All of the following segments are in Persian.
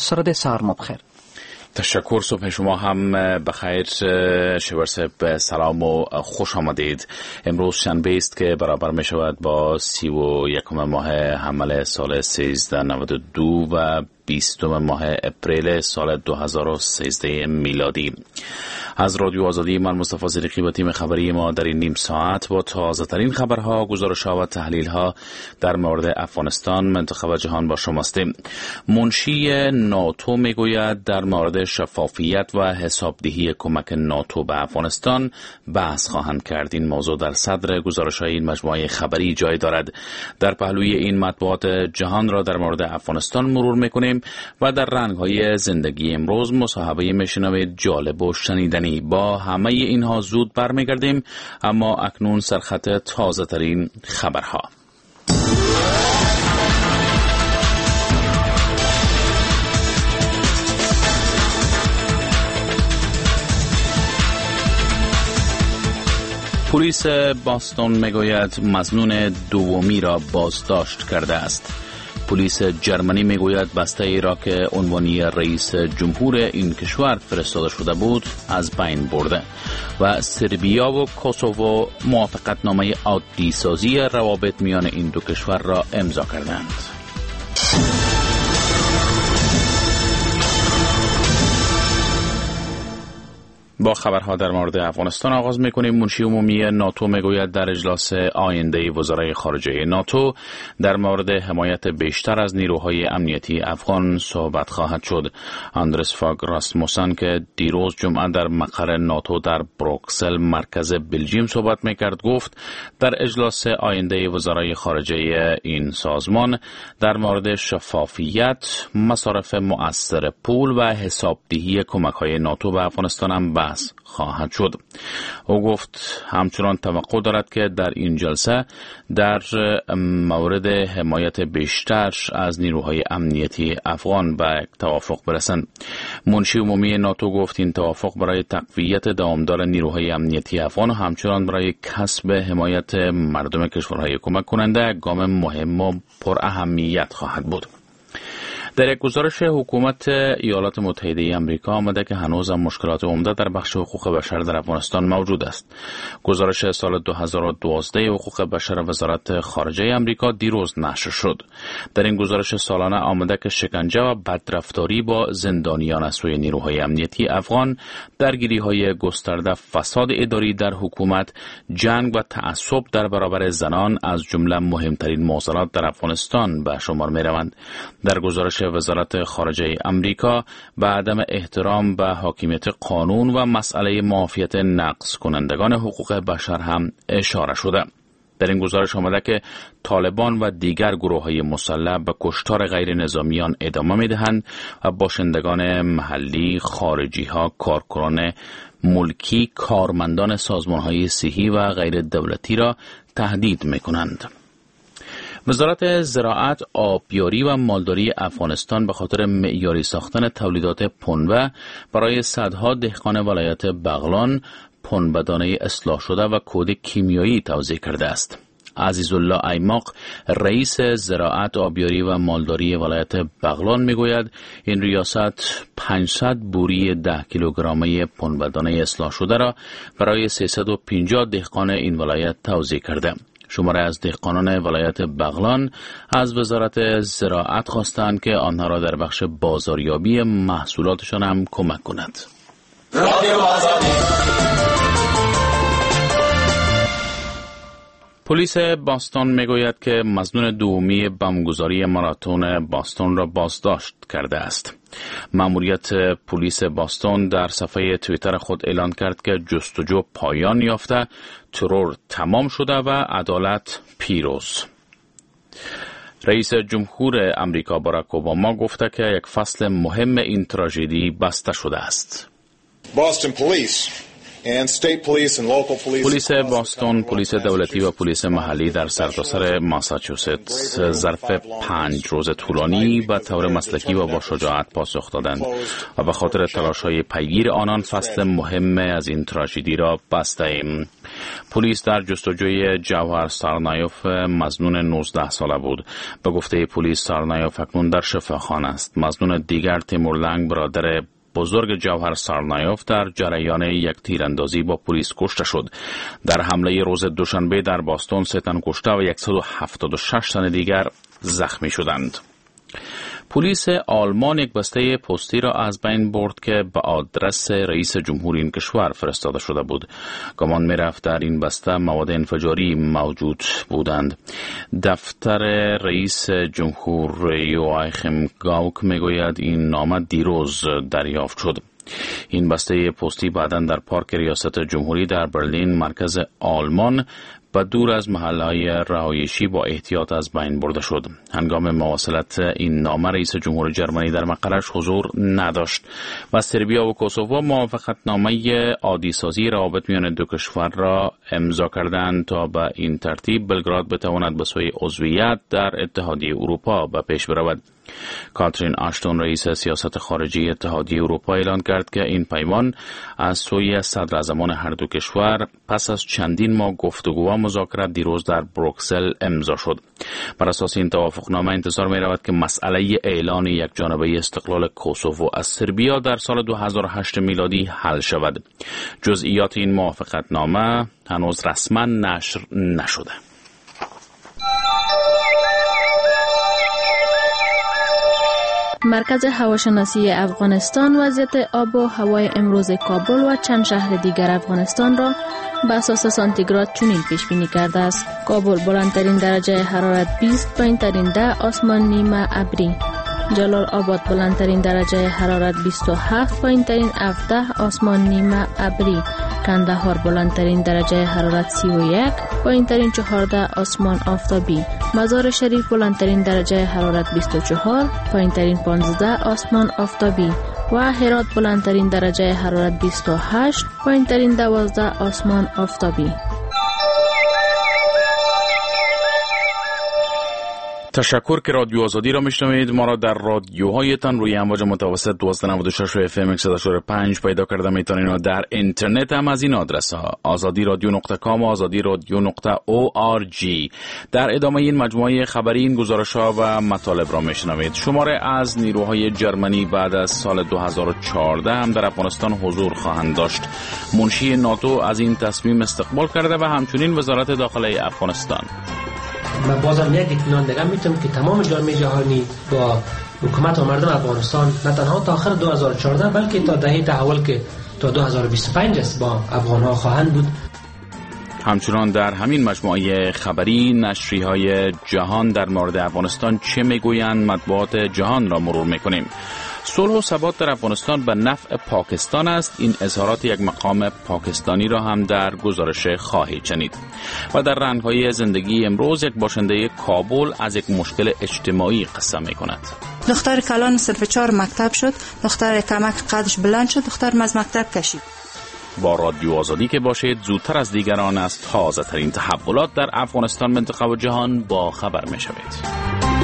سرده سهار بخیر. تشکر. صبح شما هم بخیر. شورسب سلام و خوش آمدید. امروز شنبه است که برابر می شود با 31 ماه حمل سال 1392 و 20 ماه اپریل سال 2013 میلادی. از رادیو آزادی من مصطفی صدیقی و تیم خبری ما در این نیم ساعت با تازه ترین خبرها، گزارش‌ها و تحلیل‌ها در مورد افغانستان، منطقه و جهان با شماستیم. منشی ناتو میگوید در مورد شفافیت و حسابدهی کمک ناتو به افغانستان بحث خواهند کرد. این موضوع در صدر گزارش‌های این مجموعه خبری جای دارد. در پهلوی این مطبوعات جهان را در مورد افغانستان مرور می‌کنیم و در رنگ‌های زندگی امروز مصاحبه میشنوید جالب و شنیدنی. با همه اینها زود برمیگردیم، اما اکنون سرخط تازه ترین خبرها. پلیس باستون میگوید مظنون دومی را بازداشت کرده است. پلیس جرمنی میگوید بسته ای را که عنوانی رئیس جمهور این کشور فرستاده شده بود از بین برده و سربیا و کوسوو موافقتنامه عادی سازی روابط میان این دو کشور را امضا کردند. با خبرها در مورد افغانستان آغاز میکنیم. منشی عمومی ناتو میگوید در اجلاس آینده وزرای خارجه ناتو در مورد حمایت بیشتر از نیروهای امنیتی افغان صحبت خواهد شد. آندرس فاگ راسموسن که دیروز جمعه در مقر ناتو در بروکسل مرکز بلژیم صحبت میکرد گفت در اجلاس آینده وزرای خارجه این سازمان در مورد شفافیت، مصارف مؤثر پول و حسابدهی کمک‌های ناتو به افغانستان هم بحث خواهد شد. او گفت همچنان توقع دارد که در این جلسه در مورد حمایت بیشتر از نیروهای امنیتی افغان به توافق برسند. منشی عمومی ناتو گفت این توافق برای تقویت دوامدار نیروهای امنیتی افغان و همچنان برای کسب حمایت مردم کشورهای کمک کننده گام مهم و پر اهمیت خواهد بود. در یک گزارش حکومت ایالات متحده آمریکا آمده که هنوز هم مشکلات عمده در بخش حقوق بشر در افغانستان موجود است. گزارش سال 2012 حقوق بشر وزارت خارجه آمریکا دیروز نشر شد. در این گزارش سالانه آمده که شکنجه و بدرفتاری با زندانیان از سوی نیروهای امنیتی افغان، درگیری‌های گسترده، فساد اداری در حکومت، جنگ و تعصب در برابر زنان از جمله مهمترین معضلات در افغانستان به شمار می‌روند. در گزارش وزارت خارجه آمریکا به عدم احترام به حاکمیت قانون و مسئله معافیت نقض کنندگان حقوق بشر هم اشاره شده. در این گزارش آمده که طالبان و دیگر گروه‌های مسلح به کشتار غیر نظامیان ادامه می‌دهند و باشندگان محلی، خارجی‌ها، کارکنان ملکی، کارمندان سازمان‌های صحی و غیر دولتی را تهدید می‌کنند. وزارت زراعت، آبیاری و مالداری افغانستان به خاطر معیاری ساختن تولیدات پنبه برای صدها دهقان ولایت بغلان پنبه‌دانه اصلاح شده و کد کیمیایی توزیع کرده است. عزیزالله ایماق، رئیس زراعت، آبیاری و مالداری ولایت بغلان میگوید این ریاست 500 بوری 10 کیلوگرمه پنبه‌دانه اصلاح شده را برای 350 دهقان این ولایت توزیع کرده. شماره از دهقانان ولایت بغلان از وزارت زراعت خواستند که آنها را در بخش بازاریابی محصولاتشان هم کمک کند. پلیس باستون میگوید که مظنون دومی بمبگذاری ماراتون باستون را بازداشت کرده است. مأموریت پلیس باستون در صفحه توییتر خود اعلان کرد که جستجو پایان یافته، ترور تمام شده و عدالت پیروز. رئیس جمهور آمریکا باراک اوباما گفته که یک فصل مهم این تراژدی بسته شده است. پلیس باستون، پلیس دولتی و پلیس محلی در سرتاسر ماساچوست ظرف 5 روز طولانی و طور مسلکی و با شجاعت پاسخ دادند و به خاطر تلاش‌های پیگیر آنان فصل مهم از این تراژدی را بسته‌ایم. پلیس در جستجوی جوهر سارنایوف مظنون 19 ساله بود. به گفته پلیس سارنایوف اکنون در شفاخانه است. مظنون دیگر تیمور لنگ برادر بزرگ جوهر سارنایوف در جریان یک تیراندازی با پلیس کشته شد. در حمله روز دوشنبه در باستون 3 تن کشته و 176 تن دیگر زخمی شدند. پلیس آلمان یک بسته پستی را از بین برد که به آدرس رئیس جمهور این کشور فرستاده شده بود. گمان می‌رفت در این بسته مواد انفجاری موجود بودند. دفتر رئیس جمهور یوآخیم گاوک میگوید این نامه دیروز دریافت شد. این بسته پستی بعداً در پارک ریاست جمهوری در برلین مرکز آلمان و دور از محلهای رهایشی با احتیاط از بین برده شد. هنگام مواصلت این نامه رئیس جمهور جرمنی در مقرش حضور نداشت و سربیا و کوسوو موافقتنامه عادی سازی روابط میان دو کشور را امضا کردند تا به این ترتیب بلگراد بتواند به سوی عضویت در اتحادیه اروپا به پیش برود. کاترین آشتون رئیس سیاست خارجی اتحادیه اروپا اعلان کرد که این پیمان از سوی صدراعظمان هر دو کشور پس از چندین ماه گفتگو و مذاکرات دیروز در بروکسل امضا شد. بر اساس این توافقنامه انتظار می رود که مسئله اعلان یک جانبه استقلال کوسوو از سربیا در سال 2008 میلادی حل شود. جزئیات این موافقتنامه هنوز رسما نشر نشده. مرکز هواشناسی افغانستان وضعیت آب و هوای امروز کابل و چند شهر دیگر افغانستان را به اساس سانتیگراد چنین پیش بینی کرده است. کابل بلندترین درجه حرارت 20، پایینترین 10، آسمان نیمه ابری. جلال آباد بلندترین درجه حرارت 27، پایینترین 17، آسمان نیمه ابری. کندهار بلندترین درجه حرارت 31، پایینترین 14، آسمان آفتابی. مزار شریف بلندترین درجه حرارت 24، پایینترین 15، آسمان آفتابی. و هرات بلندترین درجه حرارت 28، پایینترین 12، آسمان آفتابی. تشکر که رادیو آزادی را میشنوید. ما را در رادیوهایتان روی امواج متوسط 1296 FM 104.5 پیدا کرده میتونید و در اینترنت هم از این آدرس ها azadiradio.com و azadiradio.org. در ادامه این مجموعه خبری این گزارش ها و مطالب را میشنوید. شماره از نیروهای جرمنی بعد از سال 2014 هم در افغانستان حضور خواهند داشت. منشی ناتو از این تصمیم استقبال کرده و همچنین وزارت داخله افغانستان. من بازم یک اطمینان دیگه میتونم که تمام جامعه جهانی با حکومت و مردم افغانستان نه تنها تا آخر 2014 بلکه تا دهه تحول که تا 2025 است با افغان ها خواهند بود. همچنان در همین مجموعه خبری نشریه‌های جهان در مورد افغانستان چه میگویند مطبوعات جهان را مرور میکنیم. صلح و ثبات در افغانستان به نفع پاکستان است. این اظهارات یک مقام پاکستانی را هم در گزارش خواهید شنید. و در رنگ‌های زندگی امروز یک باشنده کابل از یک مشکل اجتماعی قصه می‌کند. دختر کلان صرف 4 مکتب شد، دختر کمک قدش بلند شد، دختر از مکتب کشید. با رادیو آزادی که باشید زودتر از دیگران از تازه ترین تحولات در افغانستان، منطقه و جهان با خبر می‌شوید.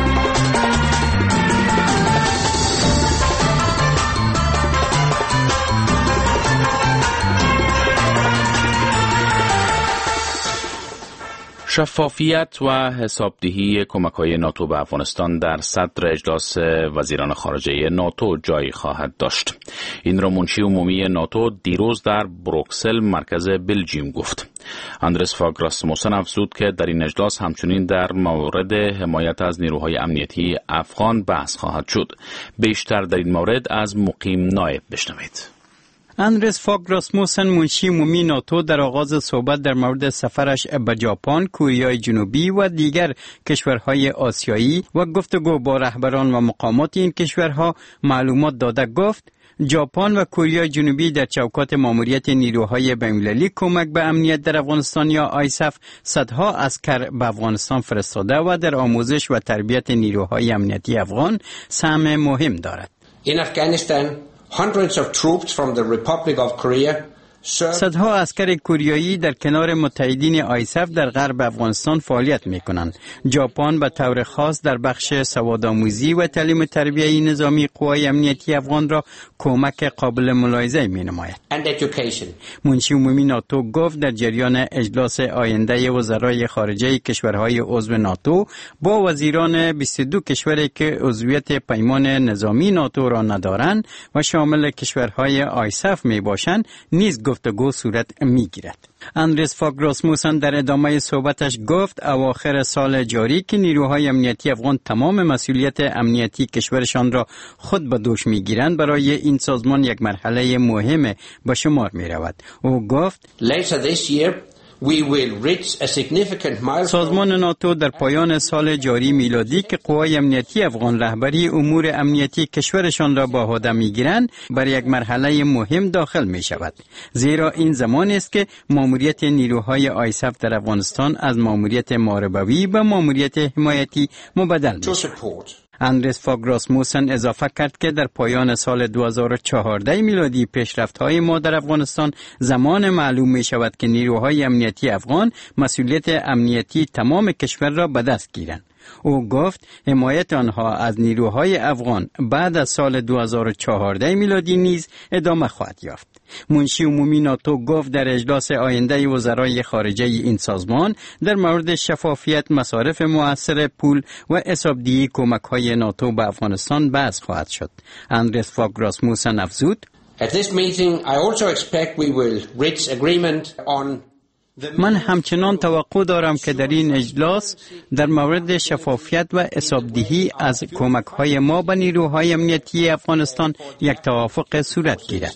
شفافیت و حسابدهی کمک‌های ناتو به افغانستان در صدر اجلاس وزیران خارجه ناتو جای خواهد داشت. این را منشی عمومی ناتو دیروز در بروکسل مرکز بلژیم گفت. اندرس فاگ راسموسن افزود که در این اجلاس همچنین در مورد حمایت از نیروهای امنیتی افغان بحث خواهد شد. بیشتر در این مورد از مقیم نایب بشنوید. اندرس فاگ راسموسن منشی عمومی ناتو در آغاز صحبت در مورد سفرش به ژاپن، کره جنوبی و دیگر کشورهای آسیایی و گفتگو با رهبران و مقامات این کشورها معلومات داده گفت ژاپن و کره جنوبی در چوکات ماموریت نیروهای بین‌المللی کمک به امنیت در افغانستان یا آیسف صدها عسکر به افغانستان فرستاده و در آموزش و تربیت نیروهای امنیتی افغان سهم مهم دارد. In Afghanistan, hundreds of troops from the Republic of Korea صدها عسکر کوریایی در کنار متحدین آیسف در غرب افغانستان فعالیت می‌کنند. ژاپن به طور خاص در بخش سوادآموزی و تعلیم و تربیت نظامی قوای امنیتی افغان را کمک قابل ملاحظه می‌نماید. منشی عمومی ناتو گفت در جریان اجلاس آینده وزرای خارجه کشورهای عضو ناتو با وزیران 22 کشوری که عضویت پیمان نظامی ناتو را ندارند و شامل کشورهای آیسف میباشند نیز گفتگو صورت میگیرد. اندرس فاگ راسموسن در ادامه صحبتش گفت اواخر سال جاری که نیروهای امنیتی افغان تمام مسئولیت امنیتی کشورشان را خود به دوش میگیرند برای این سازمان یک مرحله مهم به شمار میرود. او گفت سازمان ناتو در پایان سال جاری میلادی که قوای امنیتی افغان رهبری امور امنیتی کشورشان را با عهده میگیرند بر یک مرحله مهم داخل می شود، زیرا این زمان است که ماموریت نیروهای آیسف در افغانستان از ماموریت محاربوی به ماموریت حمایتی مبدل می شود. اندرس فاگ راسموسن اضافه کرد که در پایان سال 2014 میلادی پیشرفت‌های ما در افغانستان زمان معلوم می شود که نیروهای امنیتی افغان مسئولیت امنیتی تمام کشور را به دست گیرند. او گفت حمایت آنها از نیروهای افغان بعد از سال 2014 میلادی نیز ادامه خواهد یافت. منشی عمومی ناتو گفت در اجلاس آینده وزرای خارجه این سازمان در مورد شفافیت مصارف مؤثر پول و حسابدهی کمک‌های ناتو به افغانستان بحث خواهد شد. اندرس فاگ راسموسن افزود: من همچنان توقع دارم که در این اجلاس در مورد شفافیت و حسابدهی از کمک‌های ما به نیروهای امنیتی افغانستان یک توافق صورت گیرد.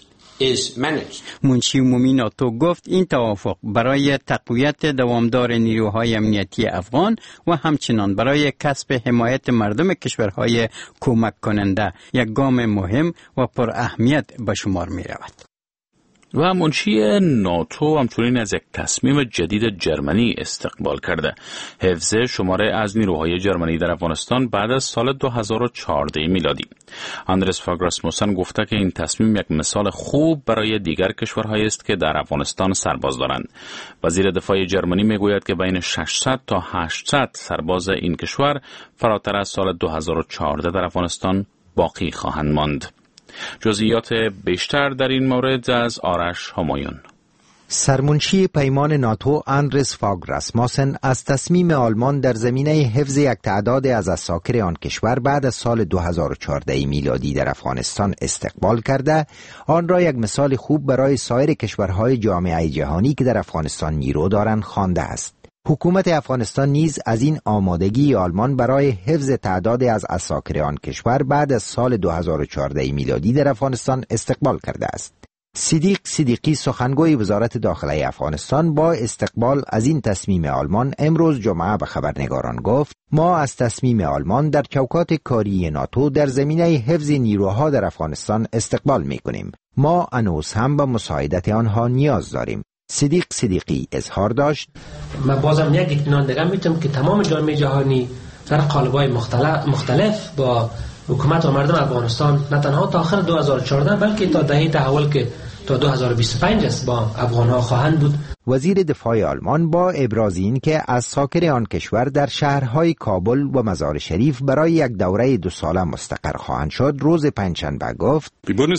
منشی عمومی ناتو گفت این توافق برای تقویت دوامدار نیروهای امنیتی افغان و همچنان برای کسب حمایت مردم کشورهای کمک کننده یک گام مهم و پر اهمیت به شمار می رود. و منشی ناتو همچنین از یک تصمیم جدید جرمنی استقبال کرده: حفظ شماره از نیروهای جرمنی در افغانستان بعد از سال 2014 میلادی. اندرس فاگ راسموسن گفته که این تصمیم یک مثال خوب برای دیگر کشورهایی است که در افغانستان سرباز دارند. وزیر دفاع جرمنی میگوید که بین 600 تا 800 سرباز این کشور فراتر از سال 2014 در افغانستان باقی خواهند ماند. جزئیات بیشتر در این مورد از آرش همایون. سرمنشی پیمان ناتو اندرس فاگ راسموسن از تصمیم آلمان در زمینه حفظ یک تعداد از عساکر آن کشور بعد از سال 2014 میلادی در افغانستان استقبال کرده، آن را یک مثال خوب برای سایر کشورهای جامعه جهانی که در افغانستان نیرو دارند خوانده است. حکومت افغانستان نیز از این آمادگی آلمان برای حفظ تعداد از عساکر آن کشور بعد از سال 2014 میلادی در افغانستان استقبال کرده است. صدیق صدیقی سخنگوی وزارت داخله افغانستان با استقبال از این تصمیم آلمان امروز جمعه به خبرنگاران گفت: ما از تصمیم آلمان در چوکات کاری ناتو در زمینه حفظ نیروها در افغانستان استقبال می‌کنیم. ما هنوز هم به مساعدت آنها نیاز داریم. صدیق صدیقی اظهار داشت: من بازم یک اطمینان دیگه میتونم که تمام جامعه جهانی در قالب‌های مختلف با حکومت و مردم افغانستان نه تنها تا آخر 2014 بلکه تا دهه تحول که تا 2025 است با افغان‌ها خواهند بود. وزیر دفاع آلمان با ابراز این که از ساکن آن کشور در شهرهای کابل و مزار شریف برای یک دوره 2 ساله مستقر خواهند شد، روز پنجشنبه گفت: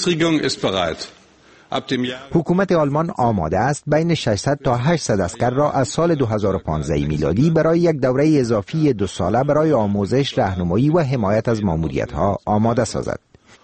حکومت آلمان آماده است بین 600 تا 800 عسکر را از سال 2015 میلادی برای یک دوره اضافی 2 ساله برای آموزش، راهنمایی و حمایت از ماموریت‌ها آماده سازد.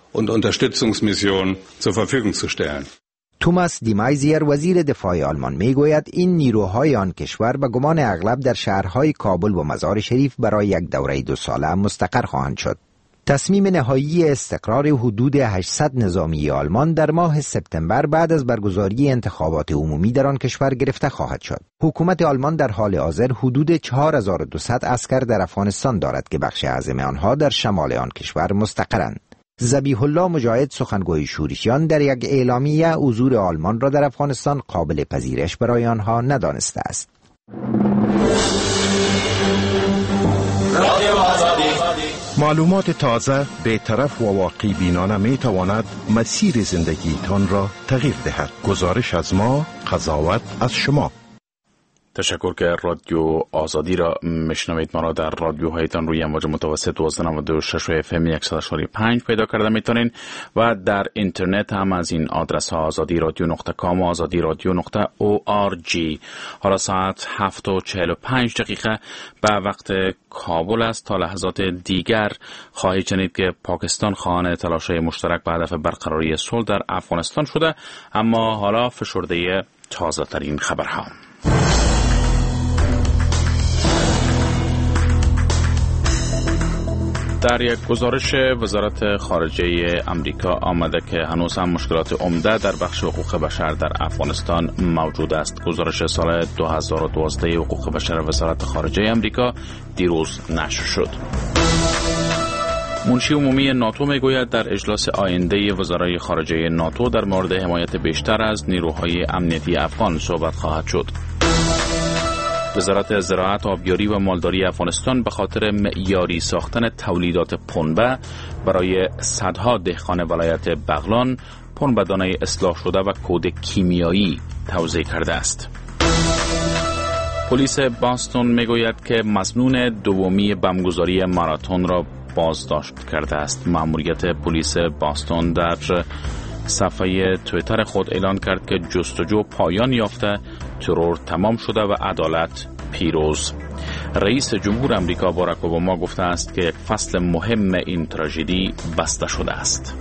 توماس دیمایزیر وزیر دفاع آلمان میگوید این نیروهای آن کشور به گمان اغلب در شهرهای کابل و مزار شریف برای یک دوره 2 ساله مستقر خواهند شد. تصمیم نهایی استقرار حدود 800 نظامی آلمان در ماه سپتامبر بعد از برگزاری انتخابات عمومی در آن کشور گرفته خواهد شد. حکومت آلمان در حال حاضر حدود 4200 عسکر در افغانستان دارد که بخش اعظم آنها در شمال آن کشور مستقرند. ذبیح الله مجاهد سخنگوی شورشیان در یک اعلامیه حضور آلمان را در افغانستان قابل پذیرش برای آنها ندانسته است. معلومات تازه، بی‌طرف و واقع بینانه می تواند مسیر زندگیتان را تغییر دهد. گزارش از ما، قضاوت از شما. تشکر که رادیو آزادی را میشنوید. ما را در رادیوهایتان روی امواج متوسط 1296 و FM 100.5 پیدا کرده میتونین و در اینترنت هم از این آدرس ها azadi.radio.com و azadi.radio.org. حالا ساعت 7:45 به وقت کابل است. تا لحظات دیگر خواهید شنید که پاکستان خواهان تلاش‌های مشترک به هدف برقراری صلح در افغانستان شده. اما حالا فشرده تازه ترین خبرها. در یک گزارش وزارت خارجه امریکا آمده که هنوز هم مشکلات عمده در بخش حقوق بشر در افغانستان موجود است. گزارش سال 2012 حقوق بشر وزارت خارجه امریکا دیروز نشر شد. منشی عمومی ناتو میگوید در اجلاس آینده وزرای خارجه ناتو در مورد حمایت بیشتر از نیروهای امنیتی افغان صحبت خواهد شد. وزارت زراعت، آبیاری و مالداری افغانستان به خاطر معیاری ساختن تولیدات پنبه برای صدها دهقان ولایت بغلان پنبه دانه اصلاح شده و کد کیمیایی توزیع کرده است. پلیس باستون میگوید که مظنون دومی بمبگذاری ماراتون را بازداشت کرده است. مأموریت پلیس باستون در صفحه توییتر خود اعلان کرد که جستجو پایان یافته، ترور تمام شده و عدالت پیروز. رئیس جمهور امریکا باراک اوباما گفته است که یک فصل مهم این تراژدی بسته شده است.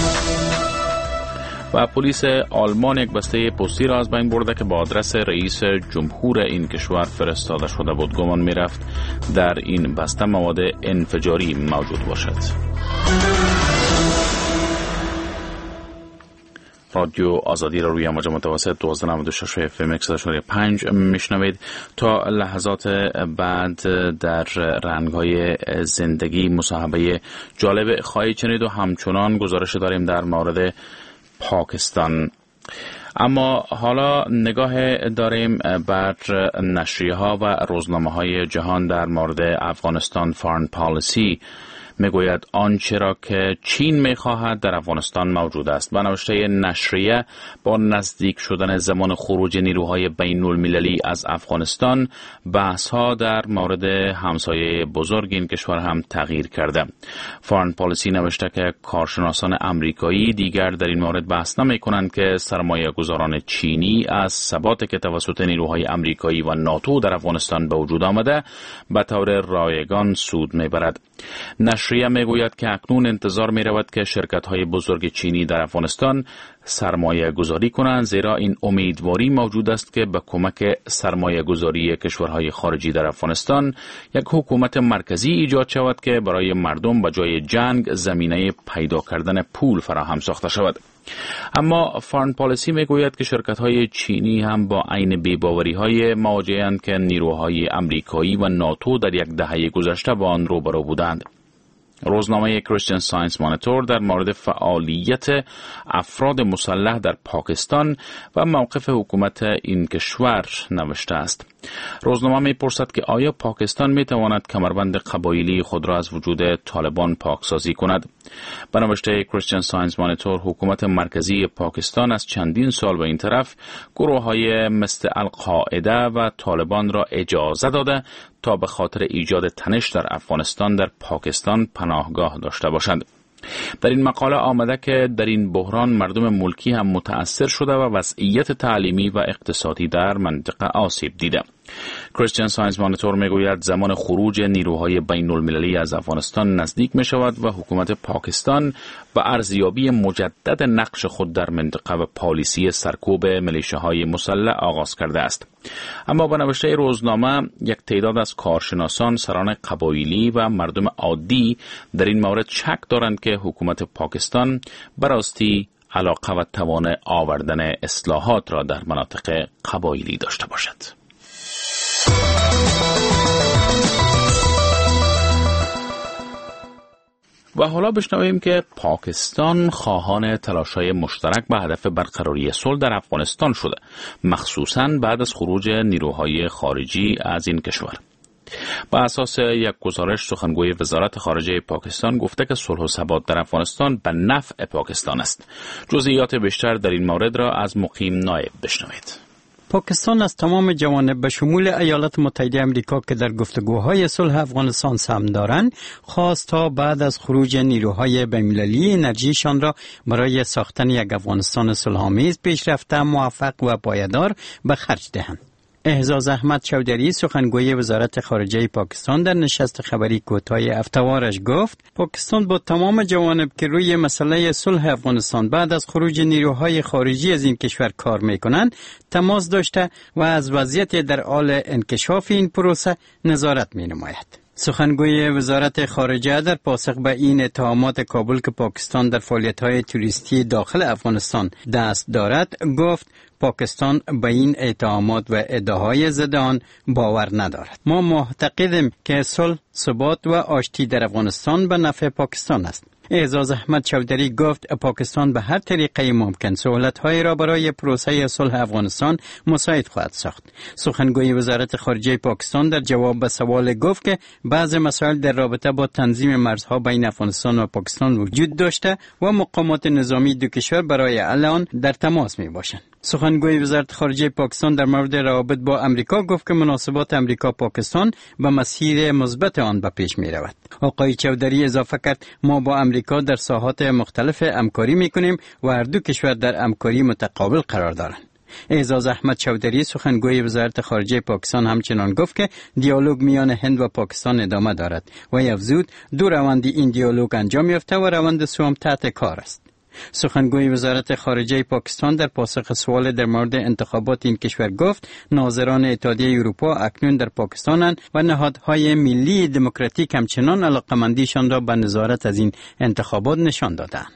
و پلیس آلمان یک بسته پستی را از بین برده که با آدرس رئیس جمهور این کشور فرستاده شده بود. گمان می رفت در این بسته مواد انفجاری موجود باشد. رادیو آزادی را روی امواج متوسط 1296 FM 100.5 میشنوید. تا لحظات بعد در رنگ‌های زندگی مصاحبه جالب خواهید شنید و همچنان گزارش داریم در مورد پاکستان. اما حالا نگاه داریم بر نشریه‌ها و روزنامه‌های جهان در مورد افغانستان. فارن پالیسی میگوید آنچه را که چین میخواهد در افغانستان موجود است. به نوشته نشریه با نزدیک شدن زمان خروج نیروهای بین المللی از افغانستان بحث‌ها در مورد همسایه بزرگ این کشور هم تغییر کرده. فارن پالیسی نوشته که کارشناسان امریکایی دیگر در این مورد بحث نمی‌کنند که سرمایه گذاران چینی از ثباتی که توسط نیروهای امریکایی و ناتو در افغانستان به وجود آمده به طور رایگان سود میبرد. نشریه میگوید که اکنون انتظار می رود که شرکت‌های بزرگ چینی در افغانستان سرمایه گذاری کنند، زیرا این امیدواری موجود است که به کمک سرمایه گذاری کشورهای خارجی در افغانستان یک حکومت مرکزی ایجاد شود که برای مردم به جای جنگ زمینه پیدا کردن پول فراهم ساخته شود. اما فارن پالیسی میگوید که شرکت‌های چینی هم با عین بی‌باوری‌های مواجه‌اند که نیروهای امریکایی و ناتو در یک دهه گذشته با آن روبرو بودند. روزنامه کریستین ساینس مانیتور در مورد فعالیت افراد مسلح در پاکستان و موقف حکومت این کشور نوشته است. روزنامه می‌پرسد که آیا پاکستان می‌تواند کمربند قبایلی خود را از وجود طالبان پاکسازی کند؟ به نوشته کریستین ساینس مانیتور، حکومت مرکزی پاکستان از چندین سال به این طرف گروه‌های مثل القاعده و طالبان را اجازه داده تا به خاطر ایجاد تنش در افغانستان در پاکستان پناهگاه داشته باشند. در این مقاله آمده که در این بحران مردم ملکی هم متأثر شده و وضعیت تعلیمی و اقتصادی در منطقه آسیب دیده. کریستین ساینس مانیتور میگوید زمان خروج نیروهای بین المللی از افغانستان نزدیک می شود و حکومت پاکستان به ارزیابی مجدد نقش خود در منطقه و پالیسی سرکوب ملیشه‌های مسلح آغاز کرده است. اما به نوشته روزنامه یک تعداد از کارشناسان، سران قبایلی و مردم عادی در این مورد شک دارند که حکومت پاکستان به راستی علاقه و توان آوردن اصلاحات را در مناطق قبایلی داشته باشد. و حالا بشنویم که پاکستان خواهان تلاش‌های مشترک به هدف برقراری صلح در افغانستان شده، مخصوصاً بعد از خروج نیروهای خارجی از این کشور. با اساس یک گزارش سخنگوی وزارت خارجه پاکستان گفته که صلح و ثبات در افغانستان به نفع پاکستان است. جزئیات بیشتر در این مورد را از مقیم نایب بشنوید. پاکستان از تمام جوانب به شمول ایالات متحده آمریکا که در گفتگوهای صلح افغانستان سهم دارند خواست تا بعد از خروج نیروهای بین‌المللی انرژیشان را برای ساختن یک افغانستان صلح‌آمیز پیشرفته، موفق و پایدار به خرج دهند. اعزاز احمد چودری سخنگوی وزارت خارجه پاکستان در نشست خبری کوتاه هفته‌وارش گفت پاکستان با تمام جوانب که روی مسئله صلح افغانستان بعد از خروج نیروهای خارجی از این کشور کار می‌کنند تماس داشته و از وضعیت در حال انکشاف این پروسه نظارت می‌نماید. سخنگوی وزارت خارجه در پاسخ به این اتهامات کابل که پاکستان در فعالیت‌های توریستی داخل افغانستان دست دارد گفت پاکستان به این اتهامات و ادعاهای ضد آن باور ندارد. ما معتقدیم که صلح، ثبات و آشتی در افغانستان به نفع پاکستان است. اعزاز احمد چودری گفت پاکستان به هر طریقه ممکن سهولت‌های را برای پروسه صلح افغانستان مساعد خواهد ساخت. سخنگوی وزارت خارجه پاکستان در جواب به سوال گفت که بعض مسائل در رابطه با تنظیم مرزها بین افغانستان و پاکستان وجود داشته و مقامات نظامی دو کشور برای حل آن در تماس میباشند. سخنگوی وزارت خارجه پاکستان در مورد روابط با امریکا گفت که مناسبات امریکا پاکستان به مسیر مثبت آن به پیش می رود. آقای چودری اضافه کرد ما با امریکا در ساحات مختلف همکاری می کنیم و هر دو کشور در همکاری متقابل قرار دارند. اعزاز احمد چودری سخنگوی وزارت خارجه پاکستان همچنان گفت که دیالوگ میان هند و پاکستان ادامه دارد و افزود دو روند این دیالوگ انجام یافته و روند سوم تحت کار است. سخنگوی وزارت خارجه پاکستان در پاسخ سوال در مورد انتخابات این کشور گفت ناظران اتحادیه اروپا اکنون در پاکستانند و نهادهای ملی دموکراتیک همچنان علاقمندیشان را به نظارت از این انتخابات نشان دادند.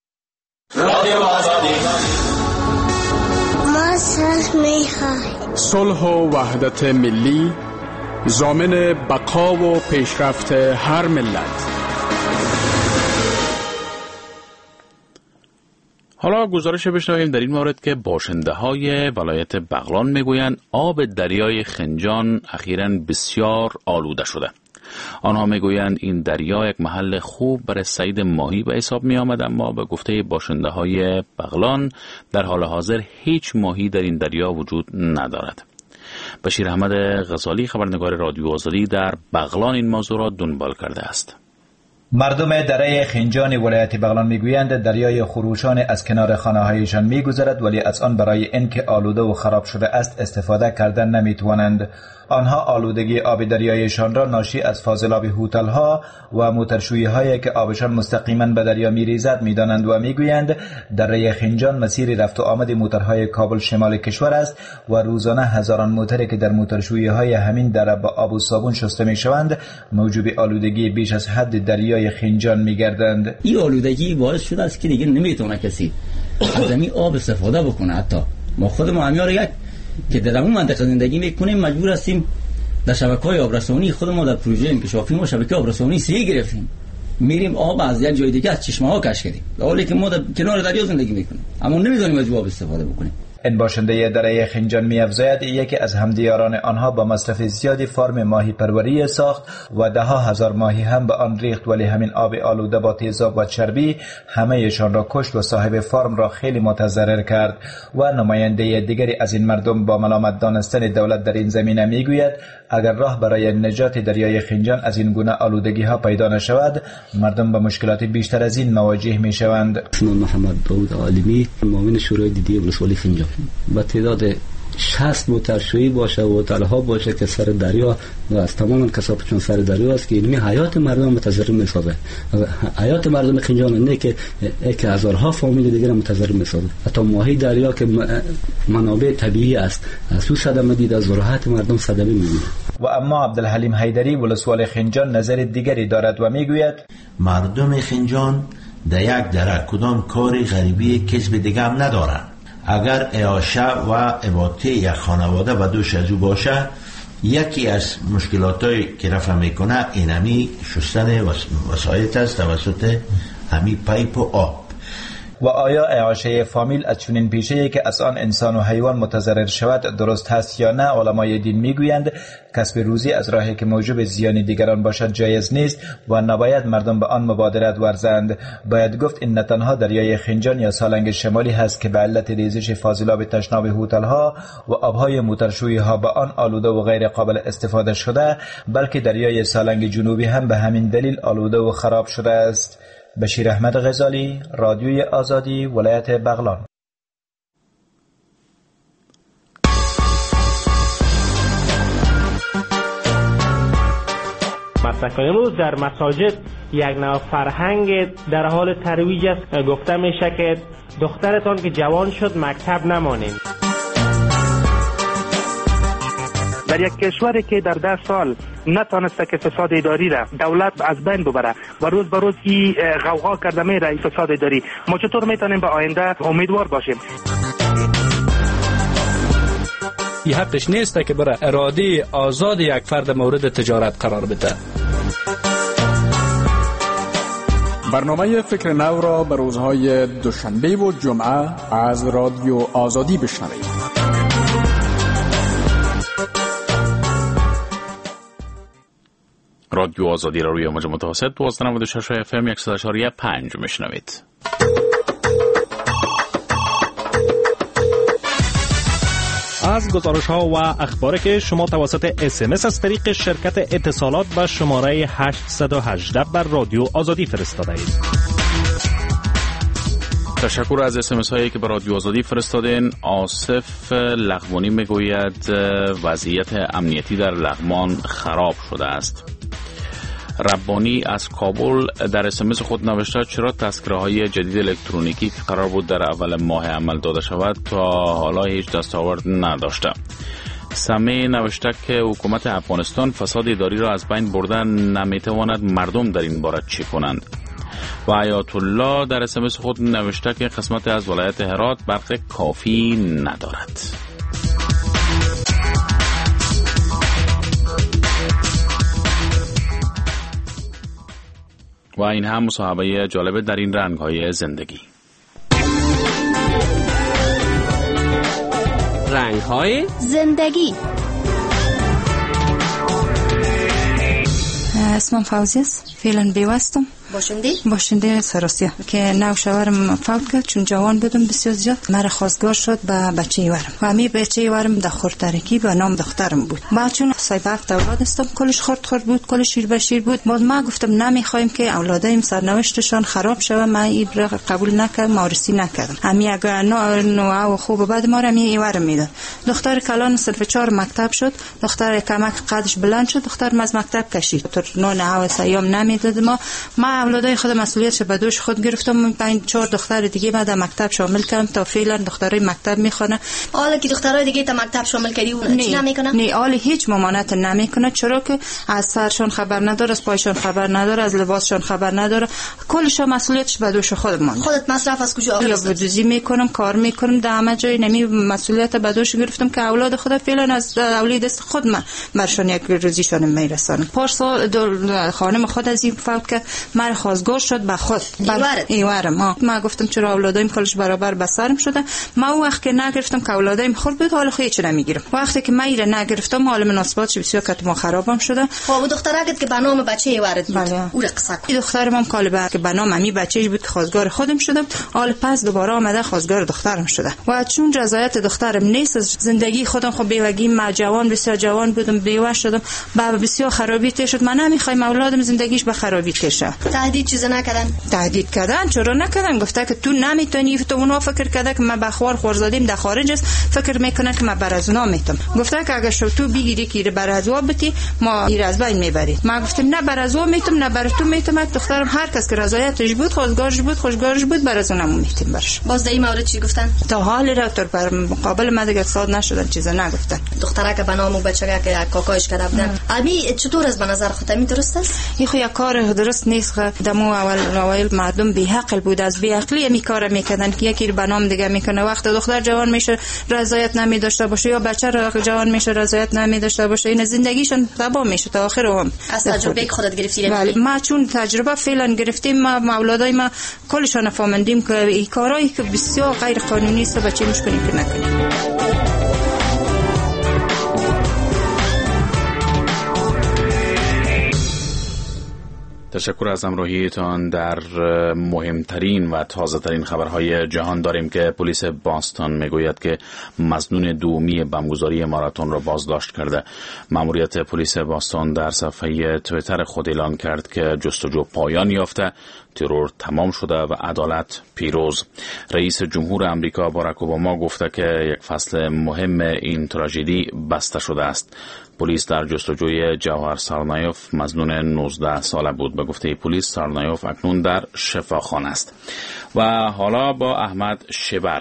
صلح و وحدت ملی ضامن بقا و پیشرفت هر ملت. حالا گزارش بشنویم در این مورد که باشنده های ولایت بغلان میگویند آب دریای خنجان اخیراً بسیار آلوده شده. آنها میگویند این دریا یک محل خوب برای صید ماهی به حساب می آمد، اما به گفته باشنده های بغلان در حال حاضر هیچ ماهی در این دریا وجود ندارد. بشیر احمد غزالی خبرنگار رادیو آزادی در بغلان این موضوع را دنبال کرده است. مردم دره خنجان ولایت بغلان میگویند دریای خروشان از کنار خانه‌هایشان میگذرد ولی از آن برای اینکه آلوده و خراب شده است استفاده کردن نمیتوانند. آنها آلودگی آب دریایشان را ناشی از فاضلاب هتل‌ها و موترشویی‌هایی که آبشان مستقیما به دریا میریزد میدانند و میگویند دره خنجان مسیر رفت و آمد موترهای کابل شمال کشور است و روزانه هزاران موتری که در موترشویی‌های همین دره با آب و صابون شسته میشوند موجب آلودگی بیش از حد دریای خنجان میگردند. این آلودگی باعث شده است که دیگه نمیتونه کسی از این آب استفاده بکنه. حتی ما خودمون همیار یک که در اون منطقه زندگی میکنیم مجبور هستیم در شبکه‌های آبرسانی خودمون در پروژه انکشافی ما شبکه آبرسانی سی گرفتیم، میریم آب از یک جای دیگه از چشمه ها کش کردیم، در حالی که ما در کنار دریا زندگی میکنیم اما نمیدونیم از آب استفاده بکنیم. این باشنده دره خنجان می‌افزاید یکی از همدیاران آنها با مصرف زیادی فارم ماهی پروری ساخت و ده ها هزار ماهی هم به آن ریخت ولی همین آب آلوده با تیزاب و چربی همه‌شان را کشت و صاحب فارم را خیلی متضرر کرد. و نماینده دیگری از این مردم با ملامت دانستن دولت در این زمینه میگوید اگر راه برای نجات دریای خنجان از این گونه آلودگی ها پیدا نشود مردم به مشکلات بیشتر از این مواجه میشوند. محمد داود عالمی معاون شورای دیدی ولسوالی خنجان با تعداد 60 موترشویی باشه و هتل‌ها باشه که سر دریا و از تمام کثافتشون سر دریا است که اینمی حیات مردم متضرر می‌سازه. حیات مردم خنجان نه که هزارها فامیل دیگر متضرر می‌سازه. حتی ماهی دریا که منابع طبیعی است از سو صدمه دید از راحت مردم صدمه می‌بینه. و اما عبدالحلیم حیدری ولسوال خنجان نظر دیگری دارد و میگوید مردم خنجان در یک دره کدام کاری غریبی کسب دیگه هم ندارن. اگر اعاشه و عبادت یک خانواده و دوش از او باشه یکی از مشکلاتایی که رفع میکنه اینمی شستن وسایط است توسط همی پایپ و آب. و آیا اعاشه فامیل از چنین پیشه‌ای که از آن انسان و حیوان متضرر شود درست هست یا نه؟ علمای دین میگویند کسب روزی از راهی که موجب زیان دیگران باشد جایز نیست و نباید مردم به آن مبادرت ورزند. باید گفت این نه تنها دریای خنجان یا سالنگ شمالی هست که به علت ریزش فاضلاب تشناب هتل‌ها و آبهای موترشویی ها به آن آلوده و غیر قابل استفاده شده، بلکه دریای سالنگ جنوبی هم به همین دلیل آلوده و خراب شده است. بشیر احمد غزالی، رادیوی آزادی، ولایت بغلان. مسلک امروز در مساجد یک نوع فرهنگ در حال ترویج است. گفته میشه که دخترتان که جوان شد مکتب نمانید. در یک کشوری که در 10 سال نتانسته که فساد اداری را دولت از بین ببره و روز به روز این غوغا کرده میره این فساد اداری، ما چطور میتونیم به آینده امیدوار باشیم؟ این حقش نیست که برای اراده آزاد یک فرد مورد تجارت قرار بده. برنامه فکر نو را به روزهای دوشنبه و جمعه از رادیو آزادی بشنوید. رادیو آزادی را روی موج متوسط 1296 FM 100.5 میشنوید. از گزارش‌ها و اخباری که شما توسط SMS از طریق شرکت اتصالات به شماره 818 بر رادیو آزادی فرستاده اید. تشکر از SMS هایی که به رادیو آزادی فرستادین. آصف لغمانی میگوید وضعیت امنیتی در لغمان خراب شده است. ربانی از کابل در SMS خود نوشته چرا تذکره های جدید الکترونیکی که قرار بود در اول ماه عمل داده شود تا حالا هیچ دستاورد نداشته. سمی نوشته که حکومت افغانستان فساد اداری را از بین برده نمیتواند مردم در این باره چه کنند. و آیات الله در SMS خود نوشته که قسمت از ولایت هرات برق کافی ندارد. و این هم مصاحبه جالب در این رنگ‌های زندگی. رنگ‌های زندگی. اسمم فوزی است، فعلا بیوستم. باشنده سراسیه که نو شوهرم فوت کرد چون جوان بودم بسیار زیاد. مرا خواستگار شد به بچه ورم و می بچه ورم در خردترکی به نام دخترم بود. بعد چون صاحب 7 اولاد استم، کلش خرد بود، کلش شیر به شیر بود. باز ما گفتم نمیخوایم که اولادایم سرنوشتشان خراب شود. من این را قبول نکردم، مارسی نکردم. امی اگه نو خوب بعد ما را می ورم میداد. دختر کلان صرف 4 مکتب شد. دختر کمک قدش بلند شد. دختر از مکتب کشید. تو نون هوا ایام نمیداد. ما اولادای خود مسئولیتش به دوش خود گرفتم. 4 دختر دیگه بعد مکتب شامل کردم تا فعلا دخترای مکتب میخونه. حالا که دخترای دیگه تا مکتب شامل کردی اون چی نمیکنه؟ نه حالا هیچ ممانعت نمیکنه، چرا که از سرشون خبر نداره، از پایشون خبر نداره، از لباسشون خبر نداره. کلش مسئولیتش به دوش خود مونده. خودت مصرف از کجا یا بدوزی میکنم، کار میکنم، در همه جای نمی مسئولیت به دوش گرفتم که اولاد خود فعلا از اولاد دست خود من برشون یک روزیشون میرسونم. پارسال خانم خود از این فوت که من خواستگار شد به خود ایوارم. ما گفتم چرا اولادایم کلش برابر به سرم شده. ما اون وقت که نگرفتم که اولادایم خود بود، حالا هیچ نمیگیرم. وقتی که من ایره نگرفتم حال مناسباتش بسیار کتم خرابم شده. خب دخترک که به نام بچه ایوارت بود او قصه این دخترم کالبه که به نام امی بچه‌اش بود که خواستگار خودم شدم. حال پس دوباره آمده خواستگار دخترم شده و چون رضایت دخترم نیست زندگی خودم خب بیوگی ما جوان بسیار جوان بودم بیوه شدم بابا بسیار خرابی ته شد. من نمیخوایم اولادم زندگیش به خرابی کشه. تهدید چیز نکردن؟ تهدید کردن چرا نکردن؟ گفته که تو نمیتونی. تو اونها فکر کرده که من بخوار خورزادیم در خارج است، فکر میکنه که من بر از اونا میتم. گفته که اگه شو تو بگیری که بر از وا بتی ما این از بین میبرید. ما گفتم نه بر از وا میتم نه بر تو میتم. دخترم هر کس که رضایتش بود خواستگارش بود خوشگارش بود بر از اونم میتیم برش. باز در این مورد چی گفتن؟ تا حال را تر بر مقابل ما دیگه صاد نشدن، چیزا نگفتن. دختره که به نام بچه‌ها که کاکایش کرده بودن. امی چطور از به نظر خودت می درست است؟ این خو یک کار درست نیست. دمو اول مردم بی حق بود، از بی عقلی می کار میکردن که یکی به نام دیگه میکنه. وقت دختر جوان میشه رضایت نمی داشته باشه یا بچه جوان میشه رضایت نمی داشته باشه، این زندگیشون تباه میشه تا آخر هم. از تجربه خودت گرفتی؟ بله ما چون تجربه فعلا گرفتیم، ما اولادای ما کلشون فهمیدیم که این کارهایی که بسیار غیر قانونی است بچه مشکلی که نکنیم. تشکر از همراهیتان. در مهمترین و تازه ترین خبرهای جهان داریم که پلیس باستون میگوید که مظنون دومی بمبگذاری ماراتون را بازداشت کرده. مأموریت پلیس باستون در صفحه توییتر خود اعلان کرد که جستجو پایان یافته، ترور تمام شده و عدالت پیروز. رئیس جمهور امریکا باراک اوباما گفته که یک فصل مهم این تراژدی بسته شده است. پلیس در جستجوی جوهر سارنایوف مظنون 19 ساله بود. به گفته پلیس سارنایوف اکنون در شفاخانه است. و حالا با احمد شبر.